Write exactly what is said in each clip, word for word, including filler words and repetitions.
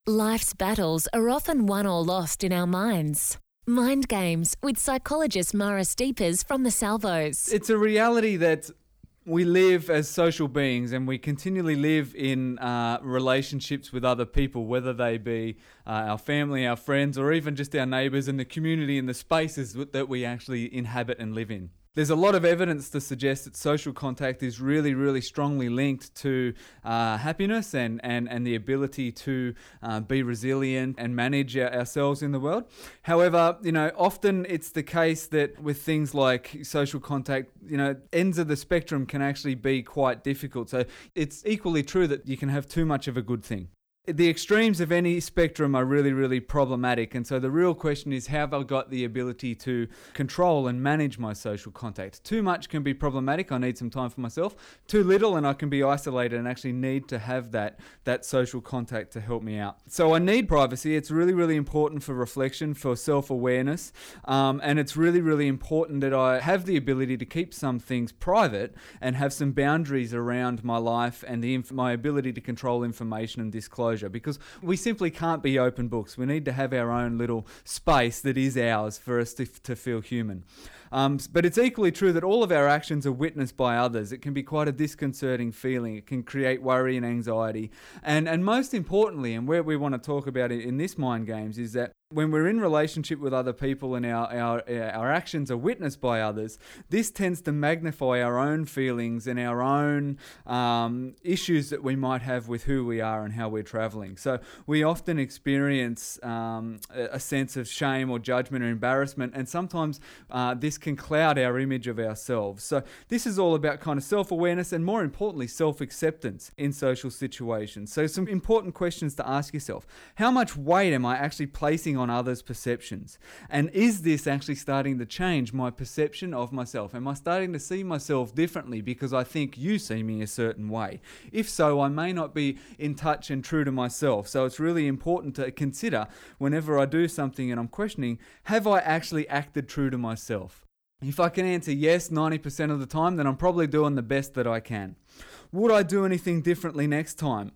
Life's battles are often won or lost in our minds. Mind Games with psychologist Mara Steepers from the Salvos. It's a reality that we live as social beings and we continually live in uh, relationships with other people, whether they be uh, our family, our friends, or even just our neighbours and the community and the spaces that we actually inhabit and live in. There's a lot of evidence to suggest that social contact is really, really strongly linked to uh, happiness and, and, and the ability to uh, be resilient and manage our, ourselves in the world. However, you know, often it's the case that with things like social contact, you know, ends of the spectrum can actually be quite difficult. So it's equally true that you can have too much of a good thing. The extremes of any spectrum are really, really problematic. And so the real question is, how have I got the ability to control and manage my social contact? Too much can be problematic. I need some time for myself. Too little and I can be isolated and actually need to have that, that social contact to help me out. So I need privacy. It's really, really important for reflection, for self-awareness. Um, and it's really, really important that I have the ability to keep some things private and have some boundaries around my life and the inf- my ability to control information and disclosure. Because we simply can't be open books. We need to have our own little space that is ours for us to, to feel human. Um, but it's equally true that all of our actions are witnessed by others. It can be quite a disconcerting feeling. It can create worry and anxiety. And, and most importantly, and where we want to talk about it in this Mind Games, is that when we're in relationship with other people and our, our, our actions are witnessed by others, this tends to magnify our own feelings and our own um, issues that we might have with who we are and how we're traveling. So we often experience um, a sense of shame or judgment or embarrassment, and sometimes uh, this can cloud our image of ourselves. So this is all about kind of self-awareness and, more importantly, self-acceptance in social situations. So some important questions to ask yourself. How much weight am I actually placing on others' perceptions? And is this actually starting to change my perception of myself? Am I starting to see myself differently because I think you see me a certain way? If so, I may not be in touch and true to myself. So it's really important to consider whenever I do something and I'm questioning, have I actually acted true to myself? If I can answer yes ninety percent of the time, then I'm probably doing the best that I can. Would I do anything differently next time?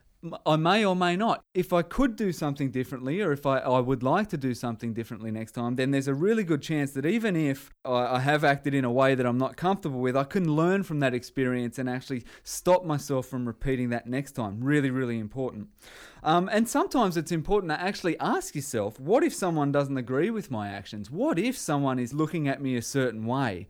I may or may not. If I could do something differently, or if I, I would like to do something differently next time, then there's a really good chance that even if I, I have acted in a way that I'm not comfortable with, I can learn from that experience and actually stop myself from repeating that next time. Really, really important. Um, and sometimes it's important to actually ask yourself, what if someone doesn't agree with my actions? What if someone is looking at me a certain way?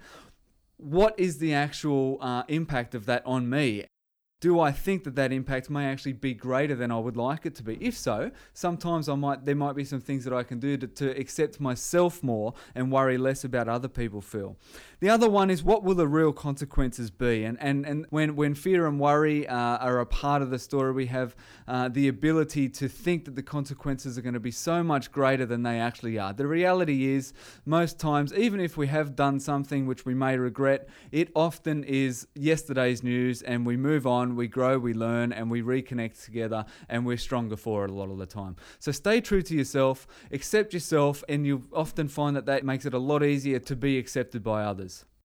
What is the actual uh, impact of that on me? Do I think that that impact may actually be greater than I would like it to be? If so, sometimes I might there might be some things that I can do to, to accept myself more and worry less about other people feel. The other one is, what will the real consequences be? And and, and when, when fear and worry uh, are a part of the story, we have uh, the ability to think that the consequences are going to be so much greater than they actually are. The reality is, most times, even if we have done something which we may regret, it often is yesterday's news and we move on. We grow, we learn, and we reconnect together, and we're stronger for it a lot of the time. So stay true to yourself, accept yourself, and you'll often find that that makes it a lot easier to be accepted by others.